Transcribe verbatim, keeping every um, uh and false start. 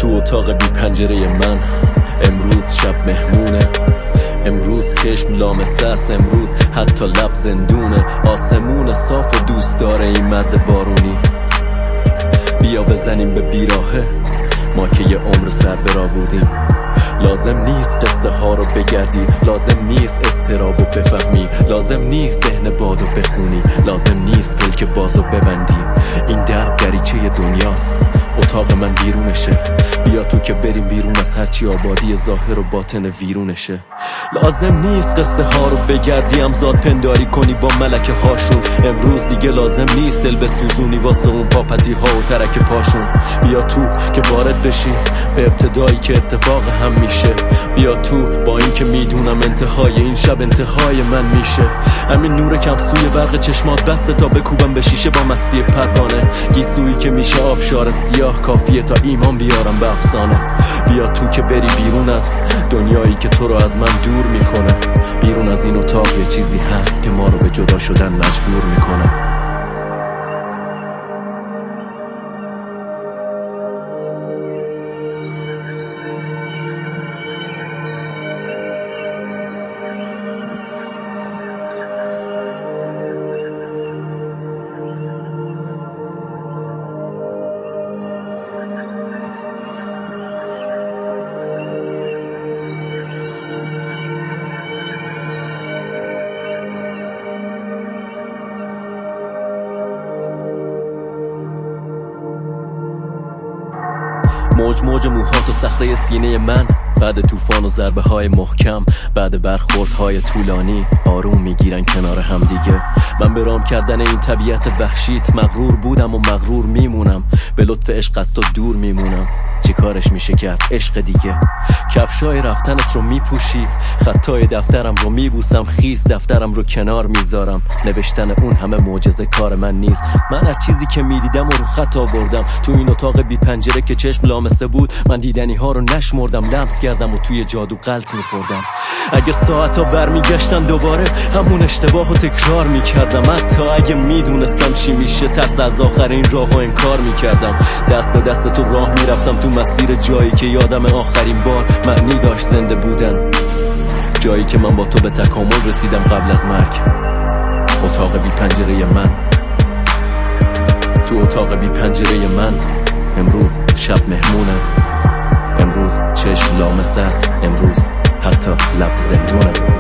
تو اتاق بی پنجره من امروز شب مهمونه، امروز چشم لامسه است، امروز حتی لب زندونه. آسمون صاف و دوست داره این مرد بارونی. بیا بزنیم به بیراهه، ما که یه عمر سر برا بودیم. لازم نیست قصه ها رو بگردی، لازم نیست استراب و بفهمی، لازم نیست ذهن بادو بخونی، لازم نیست پلک بازو ببندی. این در دریچه دنیاست، اتاق من بیرونشه. بیا تو که بریم بیرون از هرچی آبادی ظاهر و باطن ویرونشه. لازم نیست قصه ها رو بگردی، امزاد پنداری کنی با ملکه هاشون. امروز دیگه لازم نیست دل بسوزونی واسه اون پاپتی ها و ترک پاشون. بیا تو که وارد بشی به ابتدایی که اتفاق هم میشه. بیا تو با این که میدونم انتهای این شب انتهای من میشه. همین نور کم سوی برق چشمات بسته تا بکوبم به شیشه با مستی پروانه. گیسویی که میشه آبشار سیاه کافیه تا ایمان بیارم به افسانه. بیا تو که بری بیرون از دنیایی که تو رو از من دور میکنه. بیرون از این اتاق یه چیزی هست که ما رو به جدا شدن مجبور میکنه. موج موج موهات و صخره سینه من، بعد طوفان و ضربه های محکم، بعد برخوردهای طولانی آروم میگیرن کنار هم دیگه. من به رام کردن این طبیعت وحشیت مغرور بودم و مغرور میمونم. به لطف عشق از تو دور میمونم. چی کارش میشه کرد عشق دیگه؟ کفشای رفتنت رو میپوشی، خطای دفترم رو میبوسم، خیز دفترم رو کنار میذارم. نوشتن اون همه معجزه کار من نیست. من هر چیزی که میدیدم و رو خط آوردم. تو این اتاق بی پنجره که چشم لامسه بود، من دیدنی ها رو نشمردم، لمس کردم و توی جادو غلط میخوردم. اگه ساعتا برمیگشتن دوباره همون اشتباه رو تکرار میکردم. حتی اگه میدونستم چی میشه ترس از آخرین راهو انکار میکردم. دست به دست تو راه میرفتم تو مسیر جایی که یادم آخرین بار معنی داشت زنده بودن. جایی که من با تو به تکامل رسیدم قبل از مرگ. اتاق بی پنجره من، تو اتاق بی پنجره من امروز شب مهمونه. امروز چشم لامسه است، امروز حتی لب زندونه.